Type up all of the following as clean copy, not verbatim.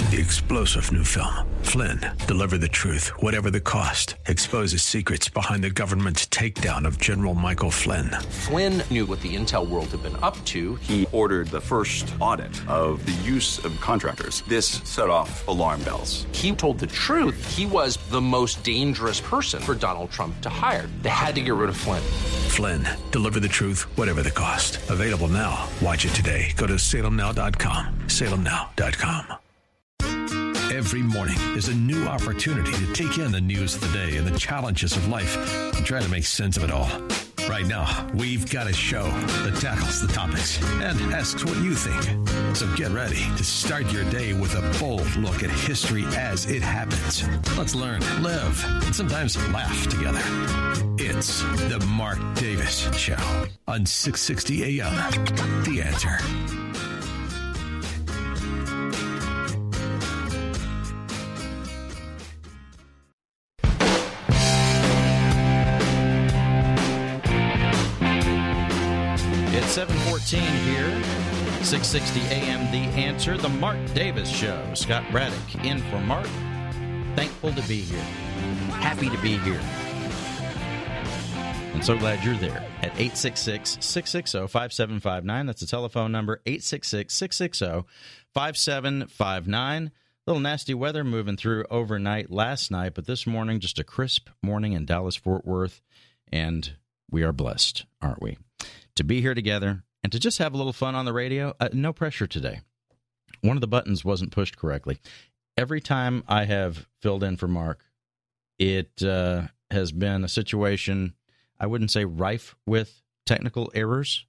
The explosive new film, Flynn, deliver the truth, whatever the cost, exposes secrets behind the government's takedown of General Michael Flynn. Flynn knew what the intel world had been up to. He ordered the first audit of the use of contractors. This set off alarm bells. He told the truth. He was the most dangerous person for Donald Trump to hire. They had to get rid of Flynn. Flynn, deliver the truth, whatever the cost. Available now. Watch it today. Go to salemnow.com. salemnow.com. Every morning is a new opportunity to take in the news of the day and the challenges of life and try to make sense of it all. Right now, we've got a show that tackles the topics and asks what you think. So get ready to start your day with a bold look at history as it happens. Let's learn, live, and sometimes laugh together. It's the Mark Davis Show on 660 AM. The Answer. It's 7:14 here, 660 AM, The Answer, the Mark Davis Show. Scott Braddock in for Mark. Thankful to be here. Happy to be here. And so glad you're there at 866-660-5759. That's the telephone number, 866-660-5759. Little nasty weather moving through overnight last night, but this morning, just a crisp morning in Dallas-Fort Worth, and we are blessed, aren't we? To be here together and to just have a little fun on the radio. No pressure today. One of the buttons wasn't pushed correctly. Every time I have filled in for Mark, it has been a situation, I wouldn't say rife with technical errors.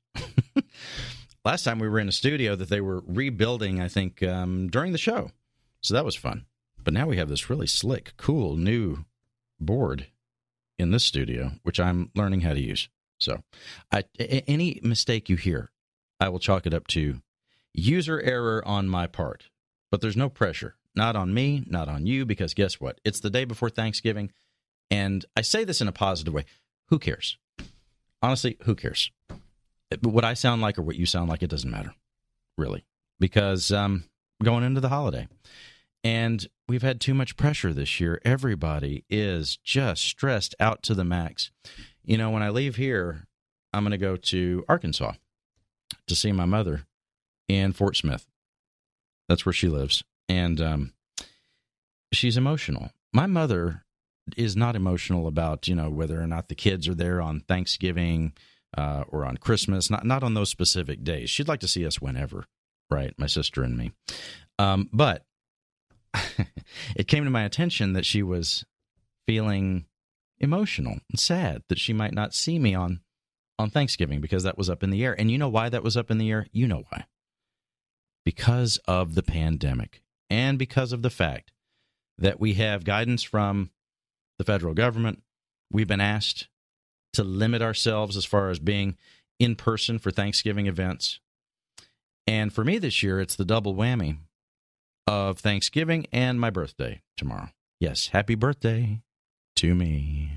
Last time we were in a studio that they were rebuilding, I think, during the show. So that was fun. But now we have this really slick, cool, new board in this studio, which I'm learning how to use. So any mistake you hear, I will chalk it up to user error on my part. But there's no pressure. Not on me, not on you, because guess what? It's the day before Thanksgiving, and I say this in a positive way. Who cares? Honestly, who cares? What I sound like or what you sound like, it doesn't matter, really, because going into the holiday. And we've had too much pressure this year. Everybody is just stressed out to the max. You know, when I leave here, I'm going to go to Arkansas to see my mother in Fort Smith. That's where she lives. And she's emotional. My mother is not emotional about, you know, whether or not the kids are there on Thanksgiving or on Christmas, not on those specific days. She'd like to see us whenever, right? My sister and me. But it came to my attention that she was feeling emotional and sad that she might not see me on Thanksgiving because that was up in the air. And you know why that was up in the air? You know why. Because of the pandemic and because of the fact that we have guidance from the federal government. We've been asked to limit ourselves as far as being in person for Thanksgiving events. And for me this year, it's the double whammy of Thanksgiving and my birthday tomorrow. Yes, happy birthday to me.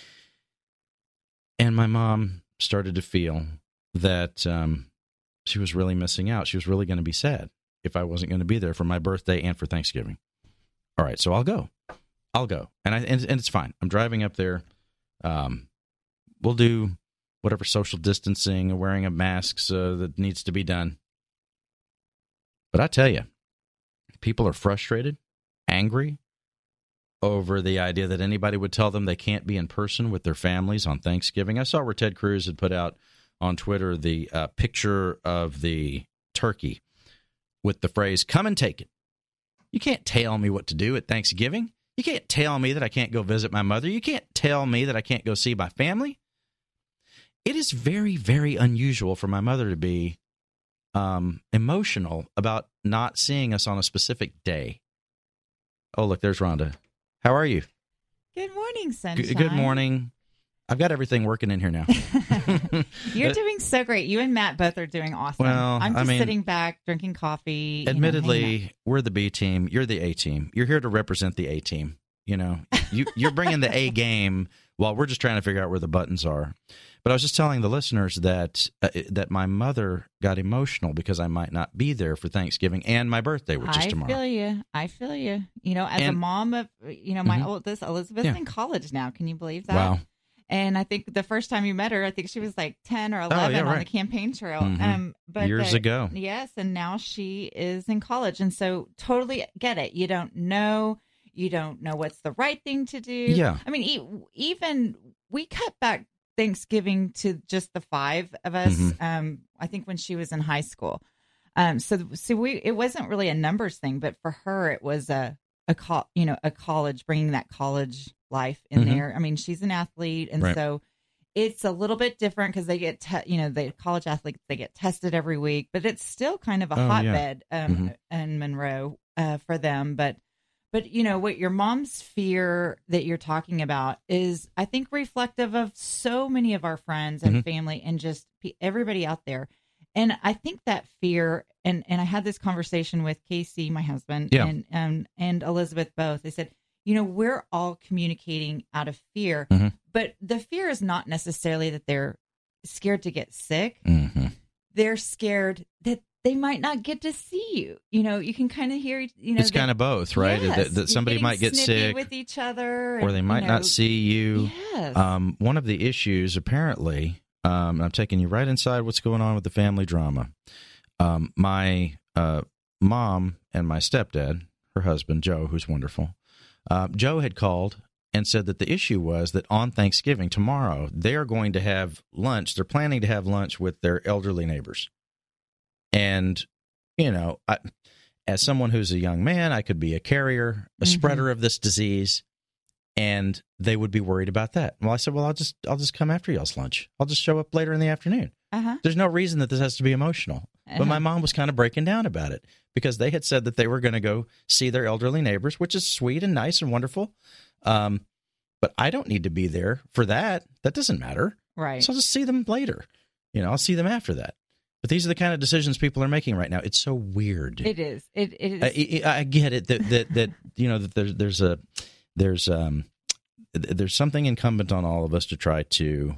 And my mom started to feel that she was really missing out. She was really going to be sad if I wasn't going to be there for my birthday and for Thanksgiving. All right, so I'll go. And it's fine. I'm driving up there. We'll do whatever social distancing or wearing of masks that needs to be done. But I tell you, people are frustrated, angry over the idea that anybody would tell them they can't be in person with their families on Thanksgiving. I saw where Ted Cruz had put out on Twitter the picture of the turkey with the phrase, "Come and take it." You can't tell me what to do at Thanksgiving. You can't tell me that I can't go visit my mother. You can't tell me that I can't go see my family. It is very, very unusual for my mother to be emotional about not seeing us on a specific day. Oh, look, there's Rhonda. How are you? Good morning, Sunshine. Good morning. I've got everything working in here now. You're doing so great. You and Matt both are doing awesome. Well, I'm just sitting back, drinking coffee. Admittedly, we're the B team. You're the A team. You're here to represent the A team. You're bringing the A game while we're just trying to figure out where the buttons are. But I was just telling the listeners that my mother got emotional because I might not be there for Thanksgiving and my birthday, which is tomorrow. I feel you. As a mom of, my oldest, Elizabeth's in college now. Can you believe that? Wow. And I think the first time you met her, I think she was like 10 or 11 on the campaign trail. But years ago. Yes, and now she is in college. And so totally get it. You don't know what's the right thing to do. Yeah. I mean, even we cut back Thanksgiving to just the 5 of us, I think when she was in high school. So it wasn't really a numbers thing, but for her, it was a college, bringing that college life in there. I mean, she's an athlete, and so it's a little bit different because they get, the college athletes, they get tested every week, but it's still kind of a hotbed in Monroe for them. But what your mom's fear that you're talking about is, I think, reflective of so many of our friends and family and just everybody out there. And I think that fear, and I had this conversation with Casey, my husband, and Elizabeth both. They said, we're all communicating out of fear, but the fear is not necessarily that they're scared to get sick. They're scared that they might not get to see you. You can kind of hear, it's kind of both, right? Yes, that somebody might get sick with each other, or they might not see you. Yes. One of the issues, apparently, and I'm taking you right inside what's going on with the family drama. My mom and my stepdad, her husband, Joe, who's wonderful, Joe had called and said that the issue was that on Thanksgiving, tomorrow, they are going to have lunch. They're planning to have lunch with their elderly neighbors. And, as someone who's a young man, I could be a carrier, a spreader of this disease, and they would be worried about that. Well, I said, I'll just come after y'all's lunch. I'll just show up later in the afternoon. There's no reason that this has to be emotional. But my mom was kind of breaking down about it because they had said that they were going to go see their elderly neighbors, which is sweet and nice and wonderful. But I don't need to be there for that. That doesn't matter. Right. So I'll just see them later. I'll see them after that. But these are the kind of decisions people are making right now. It's so weird. It is. It is. I get it that there's something incumbent on all of us to try to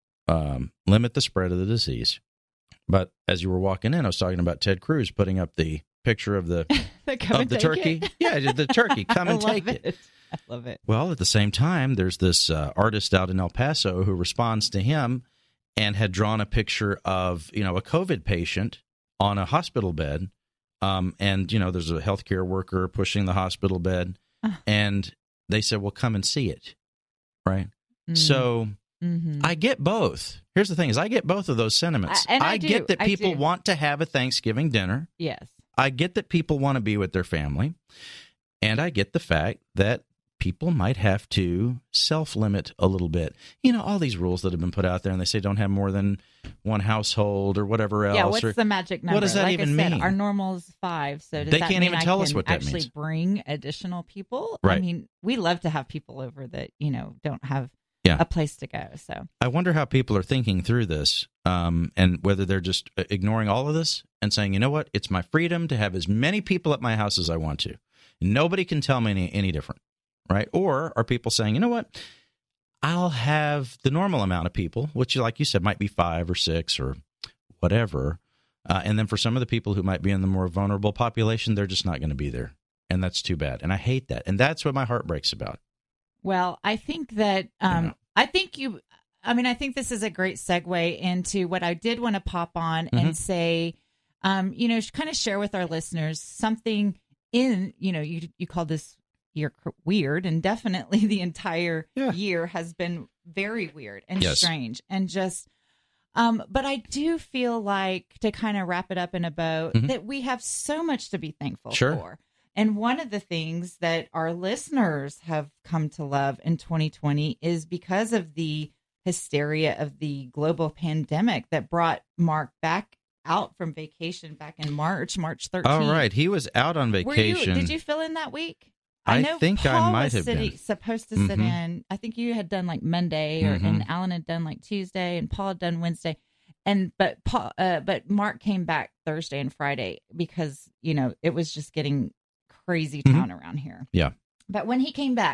limit the spread of the disease. But as you were walking in, I was talking about Ted Cruz putting up the picture of the turkey. Yeah, the turkey. Come and take it. I love it. Well, at the same time, there's this artist out in El Paso who responds to him and had drawn a picture of, a COVID patient on a hospital bed. And, there's a healthcare worker pushing the hospital bed. And they said, well, come and see it. Right. So I get both. Here's the thing is I get both of those sentiments. I get that people want to have a Thanksgiving dinner. Yes. I get that people want to be with their family. And I get the fact that people might have to self-limit a little bit. All these rules that have been put out there, and they say don't have more than one household or whatever else. Yeah, what's the magic number? What does that even mean? Our normal is 5, so does they that can't mean even tell us what that actually means. Bring additional people? Right. I mean, we love to have people over that, don't have a place to go. So I wonder how people are thinking through this, and whether they're just ignoring all of this and saying, you know what, it's my freedom to have as many people at my house as I want to. Nobody can tell me any different. Right? Or are people saying, you know what, I'll have the normal amount of people, which, like you said, might be 5 or 6 or whatever. And then for some of the people who might be in the more vulnerable population, they're just not going to be there. And that's too bad. And I hate that. And that's what my heart breaks about. Well, I think that I think this is a great segue into what I did want to pop on and say, kind of share with our listeners something in, you call this year weird, and definitely the entire year has been very weird and strange and just but I do feel like, to kind of wrap it up in a bow, that we have so much to be thankful for. And one of the things that our listeners have come to love in 2020 is because of the hysteria of the global pandemic that brought Mark back out from vacation back in March 13th. Oh, right. He was out on vacation. Did you fill in that week? I know think Paul I might have been supposed to sit in. I think you had done like Monday, and Alan had done like Tuesday, and Paul had done Wednesday. But Mark came back Thursday and Friday because it was just getting crazy town around here. Yeah. But when he came back,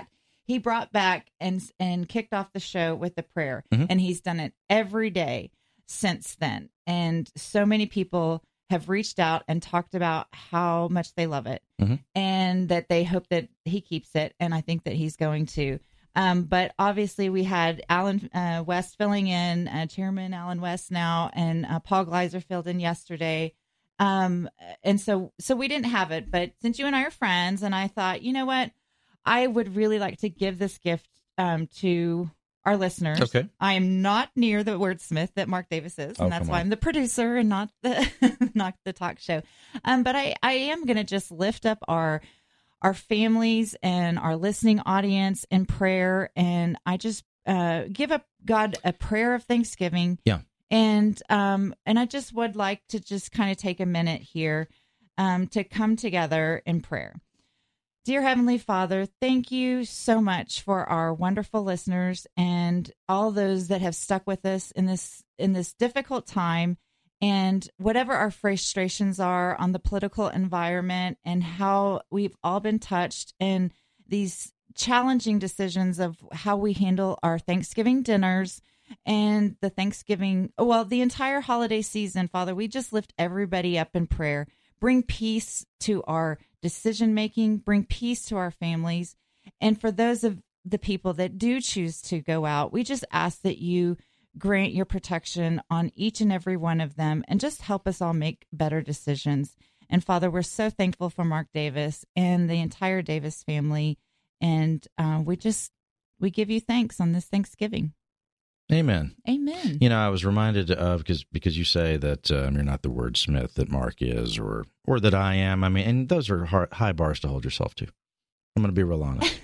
he brought back and kicked off the show with the prayer. And he's done it every day since then. And so many people have reached out and talked about how much they love it and that they hope that he keeps it. And I think that he's going to. But obviously we had Alan West filling in, Chairman Alan West now, and Paul Gleiser filled in yesterday. And so we didn't have it, but since you and I are friends, and I thought, you know what, I would really like to give this gift to our listeners. Okay. I am not near the wordsmith that Mark Davis is, and that's why I'm the producer and not the talk show. But I am going to just lift up our families and our listening audience in prayer, and I just give up God a prayer of thanksgiving. Yeah. And I just would like to just kind of take a minute here to come together in prayer. Dear Heavenly Father, thank you so much for our wonderful listeners and all those that have stuck with us in this difficult time, and whatever our frustrations are on the political environment and how we've all been touched in these challenging decisions of how we handle our Thanksgiving dinners and the entire holiday season. Father, we just lift everybody up in prayer. Bring peace to our decision-making, bring peace to our families. And for those of the people that do choose to go out, we just ask that you grant your protection on each and every one of them and just help us all make better decisions. And Father, we're so thankful for Mark Davis and the entire Davis family. And we give you thanks on this Thanksgiving. Amen. Amen. You know, I was reminded of, because you say that you're not the wordsmith that Mark is, or that I am. I mean, and those are high bars to hold yourself to. I'm going to be real honest.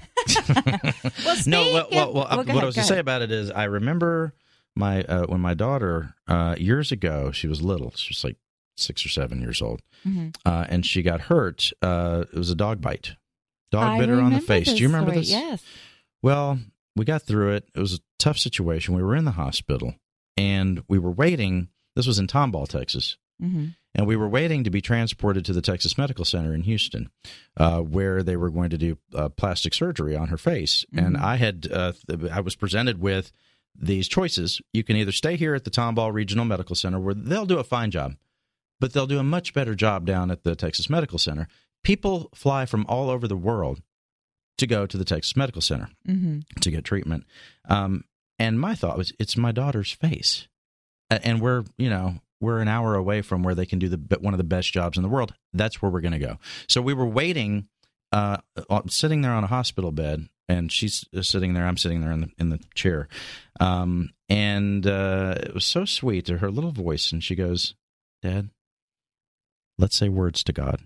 What I was going to say about it is, I remember when my daughter years ago, she was little, she was like 6 or 7 years old, and she got hurt. It was a dog bite. Dog bit her on the face. Do you remember this? Yes. Well, we got through it. It was a tough situation. We were in the hospital, and we were waiting. This was in Tomball, Texas. And we were waiting to be transported to the Texas Medical Center in Houston, where they were going to do plastic surgery on her face. And I was presented with these choices. You can either stay here at the Tomball Regional Medical Center, where they'll do a fine job, but they'll do a much better job down at the Texas Medical Center. People fly from all over the world to go to the Texas Medical Center to get treatment. And my thought was, it's my daughter's face. And we're an hour away from where they can do one of the best jobs in the world. That's where we're going to go. So we were waiting, sitting there on a hospital bed, and she's sitting there. I'm sitting there in the chair. And it was so sweet to her little voice. And she goes, "Dad, let's say words to God."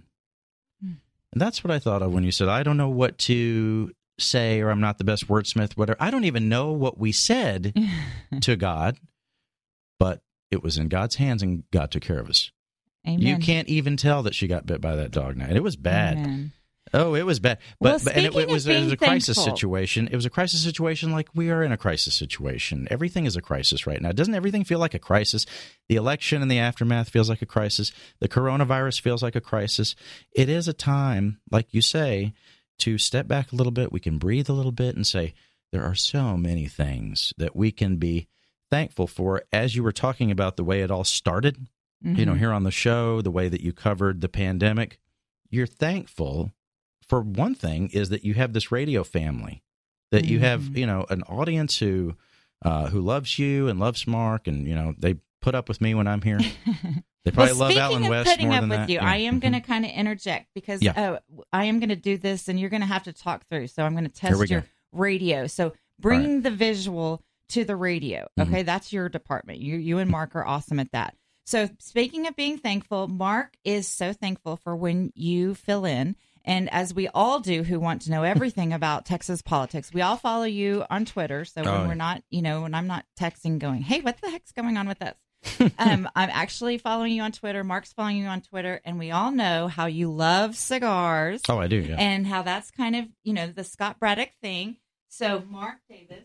And that's what I thought of when you said, I don't know what to say, or I'm not the best wordsmith, whatever. I don't even know what we said to God, but it was in God's hands, and God took care of us. Amen. You can't even tell that she got bit by that dog now. And it was bad. Amen. Oh, it was bad. But it was a crisis thankful. situation. It was a crisis situation like we are in a crisis situation. Everything is a crisis right now. Doesn't everything feel like a crisis? The election and the aftermath feels like a crisis. The coronavirus feels like a crisis. It is a time, like you say, to step back a little bit. We can breathe a little bit and say, there are so many things that we can be thankful for. As you were talking about the way it all started, here on the show, the way that you covered the pandemic, you're thankful. For one thing, is that you have this radio family, that you have, an audience who loves you and loves Mark, and they put up with me when I'm here. They probably love Alan West more than that. With you, I am going to kind of interject because I am going to do this, and you're going to have to talk through. So I'm going to test your radio. So bring the visual to the radio. Okay, that's your department. You and Mark are awesome at that. So speaking of being thankful, Mark is so thankful for when you fill in. And as we all do who want to know everything about Texas politics, we all follow you on Twitter. So when we're not, when I'm not texting going, hey, what the heck's going on with us? I'm actually following you on Twitter. Mark's following you on Twitter. And we all know how you love cigars. Oh, I do, yeah. And how that's kind of, the Scott Braddock thing. So Mark Davis.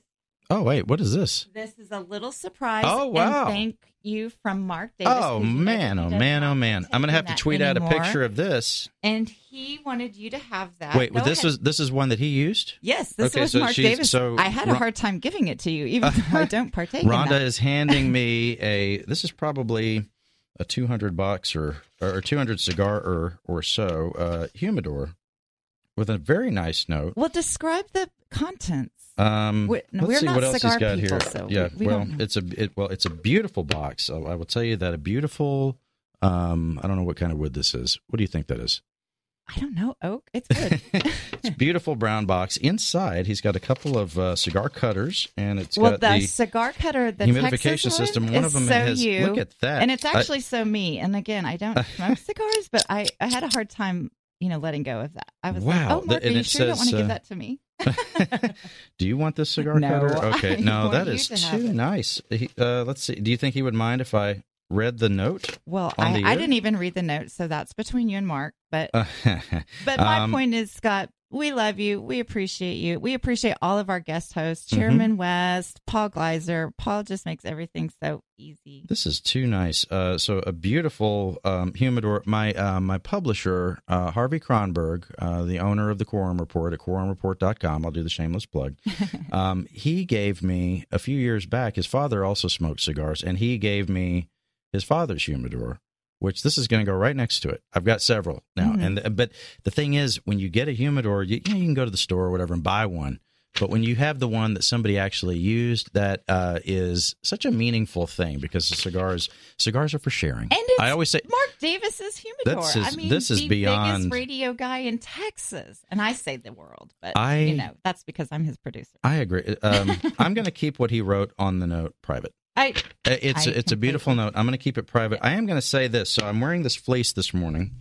Oh, wait, what is this? This is a little surprise. Oh, wow. And thank you from Mark Davis. Oh, man, oh, man, oh, man. I'm going to have to tweet out a picture of this. And he wanted you to have that. Wait, this is one that he used? Yes, this was Mark Davis. So I had a hard time giving it to you, even though I don't partake in that. Rhonda is handing me this is probably a $200 or 200 cigar or so humidor with a very nice note. Well, describe the contents. Let's see not what else he's got people, here. So yeah, we don't know. It's a beautiful box. I will tell you that a beautiful. I don't know what kind of wood this is. What do you think that is? I don't know. Oak. It's good. It's a beautiful brown box. Inside, he's got a couple of cigar cutters, and it's got the cigar cutter, the humidification Texas system. One of them has. Look at that, and it's actually so me. And again, I don't smoke cigars, but I had a hard time, letting go of that. I was like, oh, Mark, are you sure you don't want to give that to me? Do you want this cigar cutter? Okay, no, that is too nice. Let's see. Do you think he would mind if I read the note? Well, I didn't even read the note, so that's between you and Mark. But my point is, Scott, we love you. We appreciate you. We appreciate all of our guest hosts, Chairman West, Paul Gleiser. Paul just makes everything so easy. This is too nice. So a beautiful humidor. My publisher, Harvey Kronberg, the owner of the Quorum Report at quorumreport.com. I'll do the shameless plug. He gave me, a few years back, his father also smoked cigars, and he gave me his father's humidor, which this is going to go right next to it. I've got several now. But the thing is, when you get a humidor, you can go to the store or whatever and buy one. But when you have the one that somebody actually used, that is such a meaningful thing, because the cigars are for sharing. And I always say Mark Davis's humidor. This is beyond biggest radio guy in Texas, and I say the world, but that's because I'm his producer. I agree. I'm going to keep what he wrote on the note private. It's a beautiful note. I'm going to keep it private. I am going to say this. So I'm wearing this fleece this morning.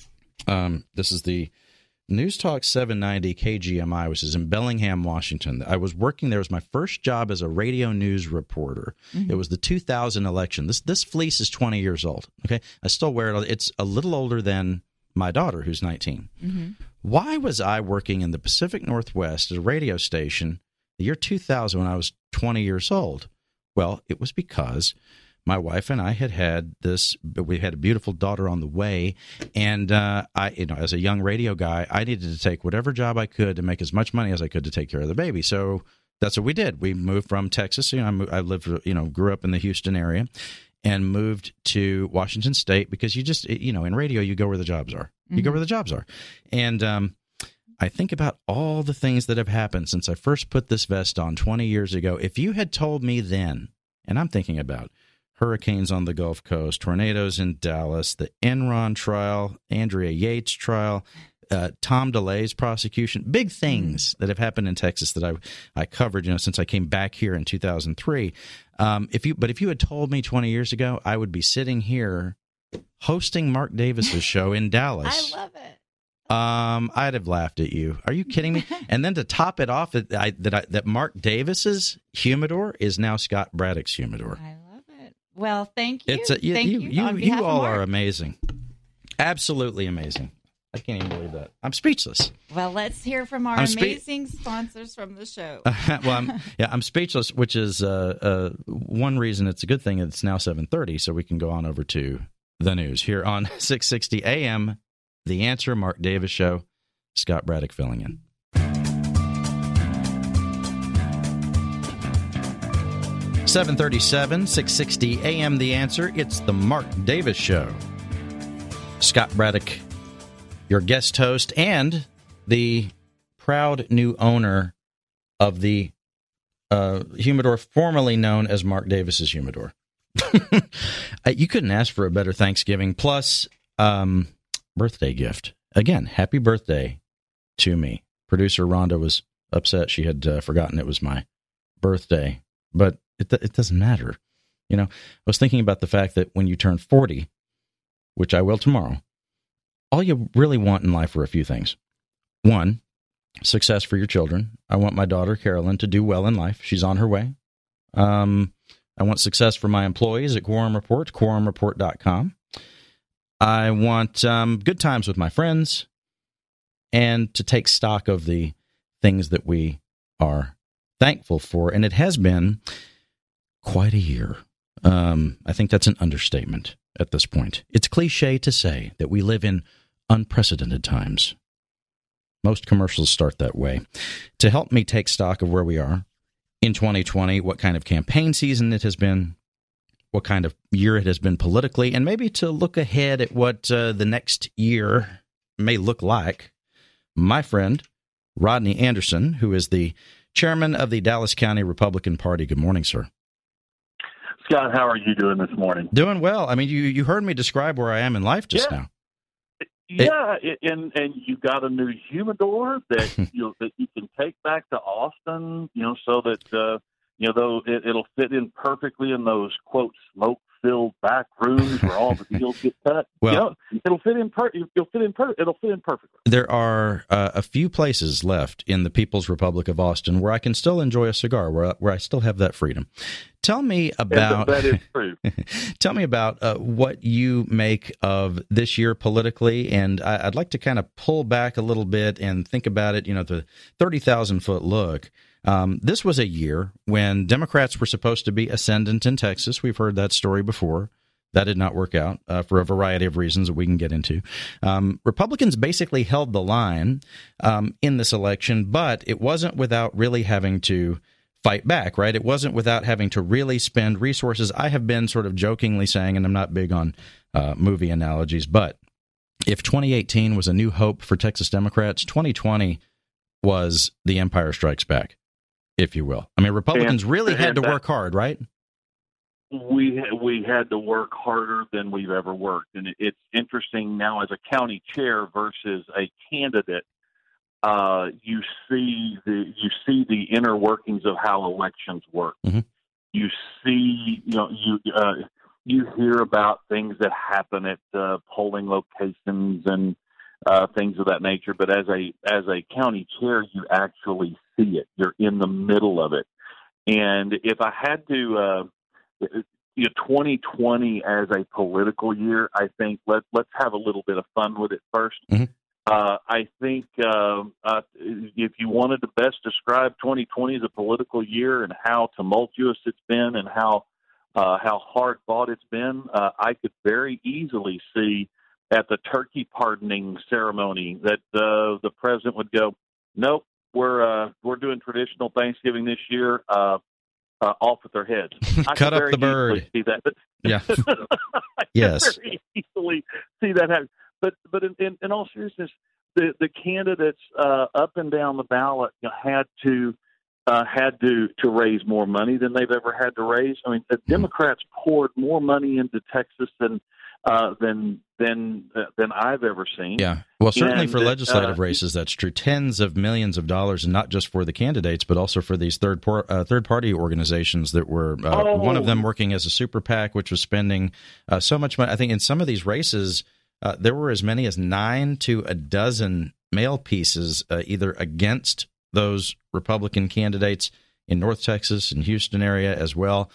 This is the News Talk 790 KGMI, which is in Bellingham, Washington. I was working there. It was my first job as a radio news reporter. It was the 2000 election. This fleece is 20 years old. Okay, I still wear it. It's a little older than my daughter, who's 19. Why was I working in the Pacific Northwest at a radio station the year 2000 when I was 20 years old? Well, it was because my wife and I had we had a beautiful daughter on the way, and as a young radio guy, I needed to take whatever job I could to make as much money as I could to take care of the baby. So that's what we did. We moved from Texas. I lived, grew up in the Houston area, and moved to Washington State, because you just, in radio, you go where the jobs are. You go where the jobs are. And I think about all the things that have happened since I first put this vest on 20 years ago. If you had told me then, and I'm thinking about hurricanes on the Gulf Coast, tornadoes in Dallas, the Enron trial, Andrea Yates trial, Tom DeLay's prosecution, big things that have happened in Texas that I covered, since I came back here in 2003. If you had told me 20 years ago, I would be sitting here hosting Mark Davis's show in Dallas. I love it. I'd have laughed at you. Are you kidding me? And then to top it off, that Mark Davis's humidor is now Scott Braddock's humidor. I love it. Well, thank you. Thank you. You all are amazing. Absolutely amazing. I can't even believe that. I'm speechless. Well, let's hear from our amazing sponsors from the show. I'm speechless, which is one reason it's a good thing it's now 7:30, so we can go on over to the news here on 660 AM. The Answer, Mark Davis Show, Scott Braddock filling in. 7:37, 660 AM, The Answer. It's the Mark Davis Show. Scott Braddock, your guest host, and the proud new owner of the humidor formerly known as Mark Davis's humidor. You couldn't ask for a better Thanksgiving. Plus, birthday gift. Again, happy birthday to me. Producer Rhonda was upset. She had forgotten it was my birthday, but it doesn't matter. I was thinking about the fact that when you turn 40, which I will tomorrow, all you really want in life are a few things. One, success for your children. I want my daughter, Carolyn, to do well in life. She's on her way. I want success for my employees at Quorum Report, quorumreport.com. I want good times with my friends, and to take stock of the things that we are thankful for, and it has been quite a year. I think that's an understatement at this point. It's cliche to say that we live in unprecedented times. Most commercials start that way. To help me take stock of where we are in 2020, what kind of campaign season it has been, what kind of year it has been politically, and maybe to look ahead at what the next year may look like, my friend Rodney Anderson, who is the chairman of the Dallas County Republican Party. Good morning, sir. Scott, how are you doing this morning? Doing well. I mean, you heard me describe where I am in life just now. Yeah, and you got a new humidor that that you can take back to Austin, so that it'll fit in perfectly in those quote smoke-filled back rooms where all the deals get cut. Well, it'll fit in perfectly. There are a few places left in the People's Republic of Austin where I can still enjoy a cigar, where I still have that freedom. Tell me about that is true. Tell me about what you make of this year politically, and I'd like to kind of pull back a little bit and think about it. The 30,000-foot look. This was a year when Democrats were supposed to be ascendant in Texas. We've heard that story before. That did not work out for a variety of reasons that we can get into. Republicans basically held the line in this election, but it wasn't without really having to fight back, right? It wasn't without having to really spend resources. I have been sort of jokingly saying, and I'm not big on movie analogies, but if 2018 was a new hope for Texas Democrats, 2020 was The Empire Strikes Back, if you will. I mean, Republicans really had to work hard, right? We had to work harder than we've ever worked, and it's interesting now as a county chair versus a candidate. You see the inner workings of how elections work. Mm-hmm. You see, you hear about things that happen at polling locations and things of that nature. But as a county chair, you actually see it. You're in the middle of it. And if I had to, 2020 as a political year, I think let's have a little bit of fun with it first. Mm-hmm. I think if you wanted to best describe 2020 as a political year and how tumultuous it's been and how hard fought it's been, I could very easily see at the turkey pardoning ceremony that the president would go, "Nope, we're doing traditional Thanksgiving this year. Off with their heads." Cut up the bird. See that. Yeah. I yes. Very easily see that happen. But in all seriousness, the candidates up and down the ballot had to raise more money than they've ever had to raise. I mean, the Democrats poured more money into Texas than I've ever seen. Yeah, well, certainly for legislative races, that's true. Tens of millions of dollars, and not just for the candidates, but also for these third party organizations that were one of them working as a super PAC, which was spending so much money. I think in some of these races, there were as many as 9 to a dozen mail pieces either against those Republican candidates in North Texas and Houston area as well.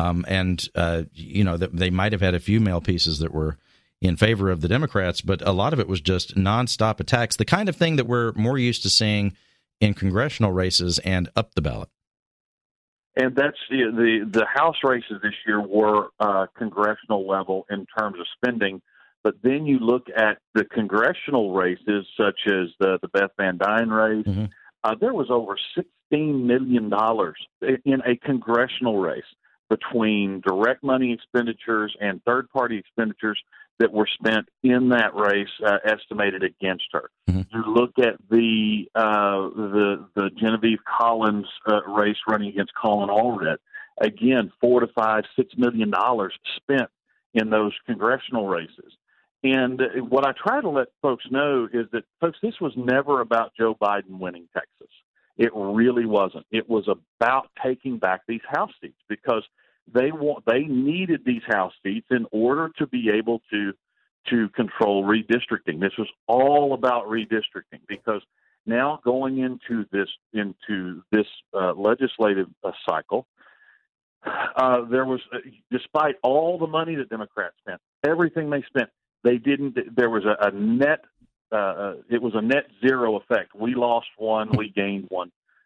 They might have had a few mail pieces that were in favor of the Democrats, but a lot of it was just nonstop attacks, the kind of thing that we're more used to seeing in congressional races and up the ballot. And that's the House races this year were congressional level in terms of spending. But then you look at the congressional races, such as the Beth Van Duyne race. Mm-hmm. There was over $16 million in a congressional race between direct money expenditures and third-party expenditures that were spent in that race, estimated against her. Mm-hmm. You look at the Genevieve Collins race running against Colin Allred. Again, $4 to $5, $6 million spent in those congressional races. And what I try to let folks know is that, folks, this was never about Joe Biden winning Texas. It really wasn't. It was about taking back these House seats because they needed these House seats in order to be able to control redistricting. This was all about redistricting because now going into this legislative cycle, there was, despite all the money that Democrats spent, everything they spent, they didn't. There was a net. It was a net zero effect. We lost one, we gained one.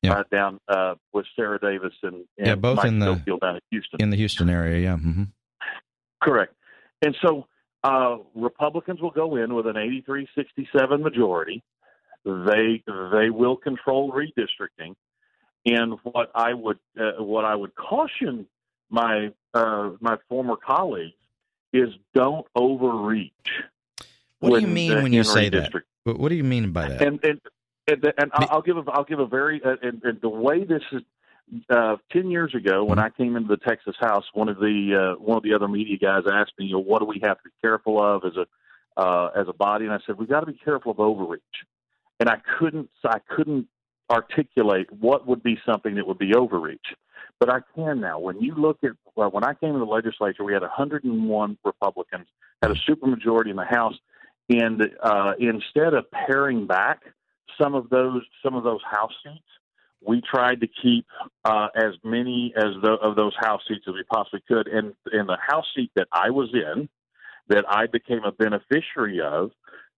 down with Sarah Davis and both Mike in Schofield down in Houston. In the Houston area, yeah. Mm-hmm. Correct. And so Republicans will go in with an 83-67 majority. They will control redistricting. And what I would caution my former colleagues is don't overreach. What do you mean when you say that? What do you mean by that? And I'll give a very and the way this is. 10 years ago, when I came into the Texas House, one of the other media guys asked me, what do we have to be careful of as a body? And I said, we've got to be careful of overreach. And I couldn't articulate what would be something that would be overreach, but I can now. When you look at when I came to the legislature, we had 101 Republicans, had a supermajority in the House, and instead of paring back some of those House seats, we tried to keep as many of those House seats as we possibly could. And in the House seat that I was in, that I became a beneficiary of,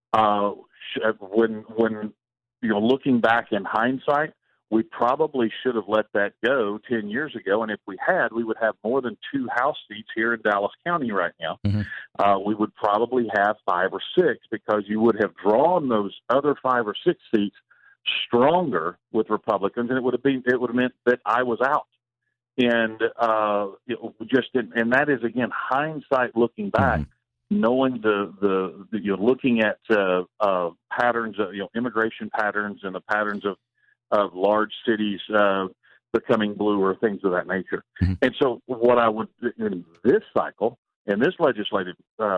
when looking back in hindsight, we probably should have let that go 10 years ago. And if we had, we would have more than 2 House seats here in Dallas County right now. Mm-hmm. We would probably have 5 or 6 because you would have drawn those other 5 or 6 seats stronger with Republicans, and it would have meant that I was out. And and that is again hindsight looking back, knowing looking at patterns of immigration patterns and the patterns of large cities becoming blue or things of that nature. Mm-hmm. And so what I would in this cycle, in this legislative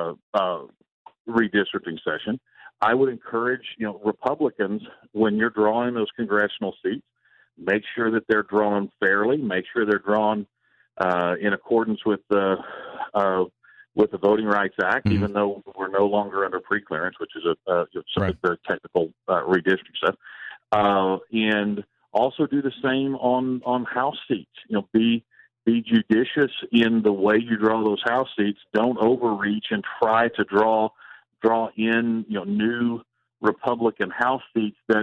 redistricting session, I would encourage, Republicans, when you're drawing those congressional seats, make sure that they're drawn fairly, make sure they're drawn in accordance with the Voting Rights Act, mm-hmm. even though we're no longer under preclearance, which is some very technical redistricting stuff. And also do the same on House seats. Be judicious in the way you draw those House seats. Don't overreach and try to draw in new Republican House seats that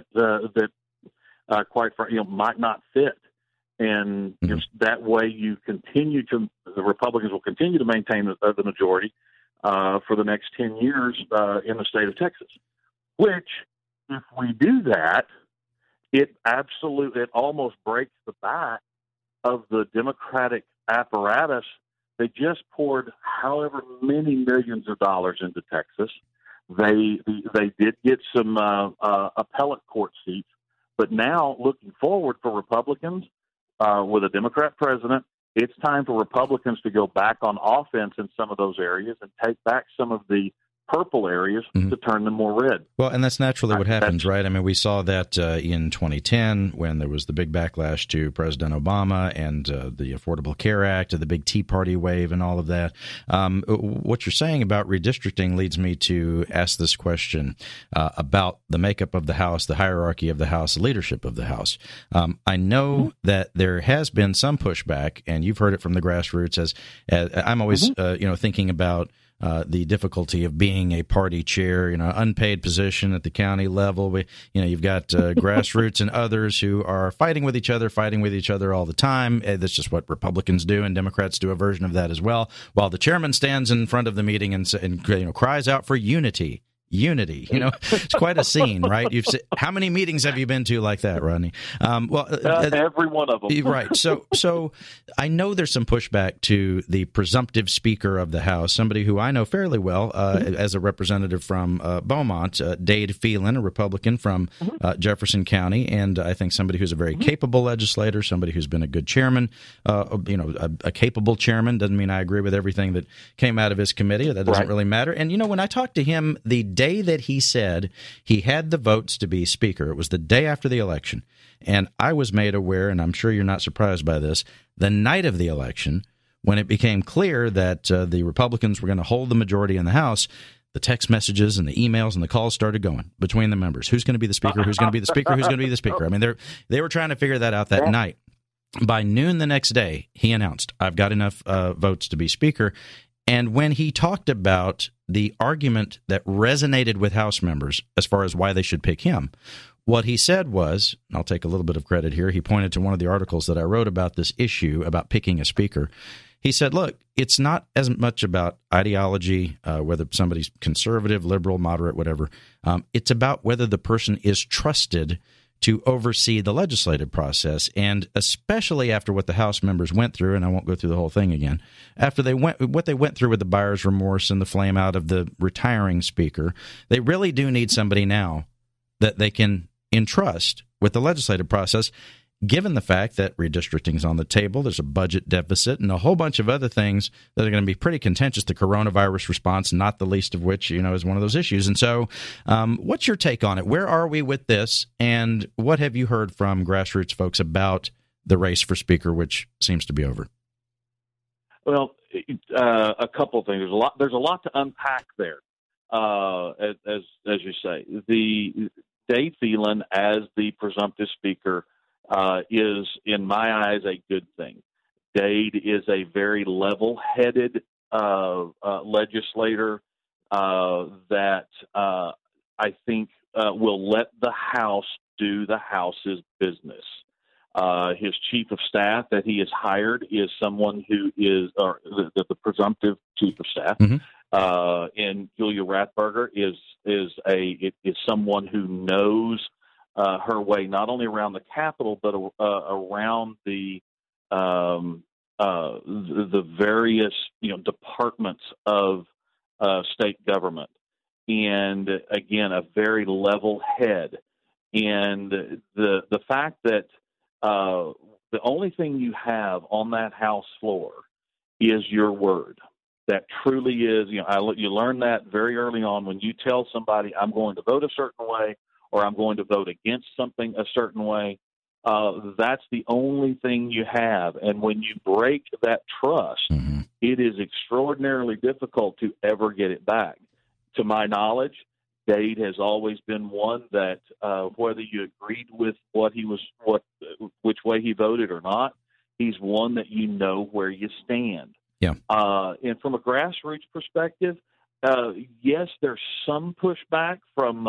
quite frankly might not fit, and mm-hmm. That way the Republicans will continue to maintain the majority for the next 10 years in the state of Texas. Which, if we do that, it almost breaks the back of the Democratic apparatus. They just poured however many millions of dollars into Texas. They did get some appellate court seats, but now looking forward for Republicans with a Democrat president, it's time for Republicans to go back on offense in some of those areas and take back some of the purple areas mm-hmm. to turn them more red. Well, and that's naturally what happens, right? I mean, we saw that in 2010 when there was the big backlash to President Obama and the Affordable Care Act, the big Tea Party wave and all of that. What you're saying about redistricting leads me to ask this question about the makeup of the House, the hierarchy of the House, the leadership of the House. I know mm-hmm. that there has been some pushback, and you've heard it from the grassroots, as I'm always mm-hmm. Thinking about the difficulty of being a party chair, unpaid position at the county level. You've got grassroots and others who are fighting with each other all the time. That's just what Republicans do, and Democrats do a version of that as well. While the chairman stands in front of the meeting and cries out for unity. It's quite a scene, right? How many meetings have you been to like that, Rodney? Every one of them. Right. So I know there's some pushback to the presumptive Speaker of the House, somebody who I know fairly well as a representative from Beaumont, Dade Phelan, a Republican from Jefferson County, and I think somebody who's a very capable legislator, somebody who's been a good chairman, a capable chairman. Doesn't mean I agree with everything that came out of his committee. That doesn't really matter. And, when I talked to him the day that he said he had the votes to be Speaker, it was the day after the election, and I was made aware, and I'm sure you're not surprised by this, the night of the election, when it became clear that the Republicans were going to hold the majority in the House, the text messages and the emails and the calls started going between the members. Who's going to be the Speaker? Who's going to be the Speaker? Who's going to be the Speaker? I mean, they were trying to figure that out that night. By noon the next day, he announced, I've got enough votes to be Speaker. And when he talked about the argument that resonated with House members as far as why they should pick him What he said was, and I'll take a little bit of credit here, he pointed to one of the articles that I wrote about this issue, about picking a speaker. He said, look, it's not as much about ideology, whether somebody's conservative, liberal, moderate, whatever. It's about whether the person is trusted to oversee the legislative process. And especially after what the House members went through, and I won't go through the whole thing again, after what they went through with the buyer's remorse and the flame out of the retiring speaker, they really do need somebody now that they can entrust with the legislative process, given the fact that redistricting is on the table, there's a budget deficit, and a whole bunch of other things that are going to be pretty contentious. The coronavirus response, not the least of which, is one of those issues. And so what's your take on it? Where are we with this? And what have you heard from grassroots folks about the race for speaker, which seems to be over? Well, a couple of things. There's a lot to unpack there, as you say. The Dade Phelan as the presumptive speaker is, in my eyes, a good thing. Dade is a very level-headed legislator that I think will let the House do the House's business. His chief of staff that he has hired is someone who is the presumptive chief of staff. Mm-hmm. And Julia Rathberger is someone who knows her way not only around the Capitol but around the various departments of state government, and again a very level head. And the fact that the only thing you have on that House floor is your word. That truly is, you learn that very early on when you tell somebody, I'm going to vote a certain way or I'm going to vote against something a certain way. That's the only thing you have. And when you break that trust, mm-hmm. it is extraordinarily difficult to ever get it back. To my knowledge, Dade has always been one that whether you agreed with which way he voted or not, he's one that where you stand. Yeah. And from a grassroots perspective, yes, there's some pushback from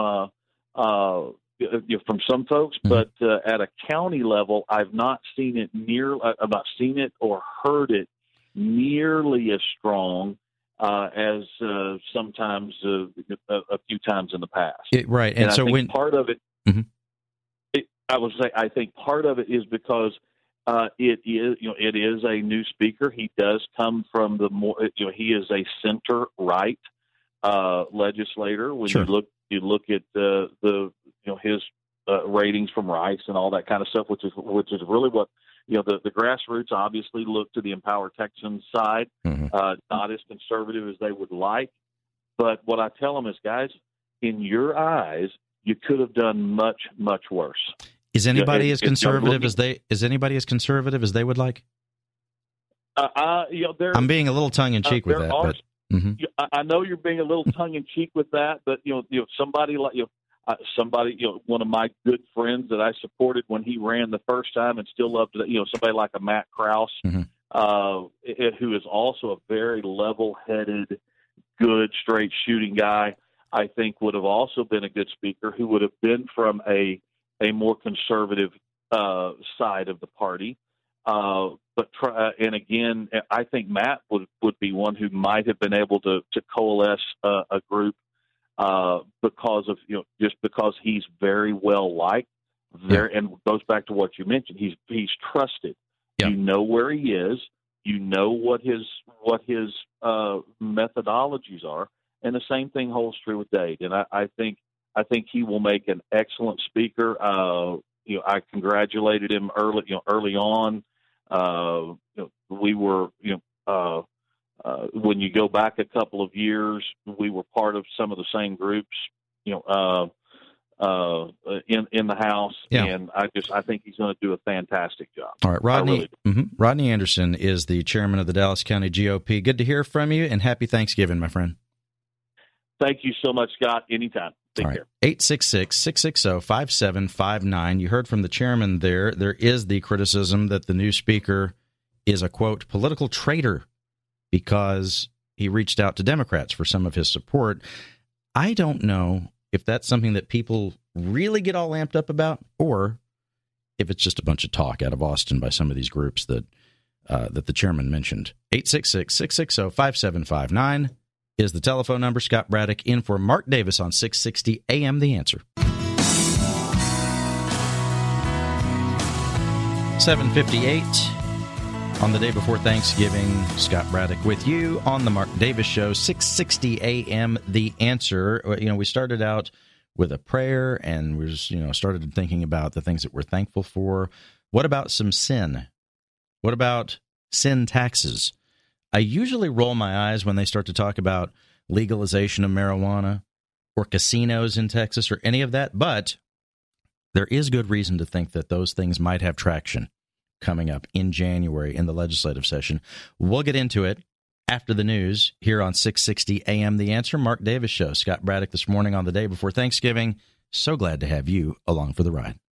some folks, mm-hmm. but at a county level, I've not seen it or heard it nearly as strong as sometimes a few times in the past. Right, and so when part of it, mm-hmm. I think part of it is because it is a new speaker. He does come from he is a center right legislator. When sure. you look at his ratings from Rice and all that kind of stuff, which is really what the grassroots obviously look to the Empower Texans side, mm-hmm. Not as conservative as they would like. But what I tell them is, guys, in your eyes, you could have done much, much worse. Is anybody as conservative as they? Is anybody as conservative as they would like? I'm being a little tongue in cheek with that. But mm-hmm. I know you're being a little tongue in cheek with that, but somebody like one of my good friends that I supported when he ran the first time and still loved it. Somebody like a Matt Krause, mm-hmm. Who is also a very level-headed, good, straight shooting guy. I think would have also been a good speaker who would have been from a more conservative side of the party. And again, I think Matt would be one who might have been able to coalesce a group because of because he's very well liked there, and goes back to what you mentioned. He's trusted. Yeah. You know where he is. You know what his methodologies are, and the same thing holds true with Dade. And I think he will make an excellent speaker. I congratulated him early on. We were, when you go back a couple of years, we were part of some of the same groups, in the House. Yeah. And I think he's going to do a fantastic job. All right. Rodney Anderson is the chairman of the Dallas County GOP. Good to hear from you, and happy Thanksgiving, my friend. Thank you so much, Scott. Anytime. Take care. 866-660-5759. You heard from the chairman there. There is the criticism that the new speaker is a, quote, political traitor because he reached out to Democrats for some of his support. I don't know if that's something that people really get all amped up about, or if it's just a bunch of talk out of Austin by some of these groups that the chairman mentioned. 866-660-5759 is the telephone number. Scott Braddock in for Mark Davis on 660 AM The Answer. 7:58 on the day before Thanksgiving. Scott Braddock with you on the Mark Davis Show, 660 AM The Answer. We started out with a prayer, and we just, started thinking about the things that we're thankful for. What about some sin? What about sin taxes? I usually roll my eyes when they start to talk about legalization of marijuana or casinos in Texas or any of that, but there is good reason to think that those things might have traction coming up in January in the legislative session. We'll get into it after the news here on 660 AM The Answer. Mark Davis Show. Scott Braddock this morning on the day before Thanksgiving. So glad to have you along for the ride.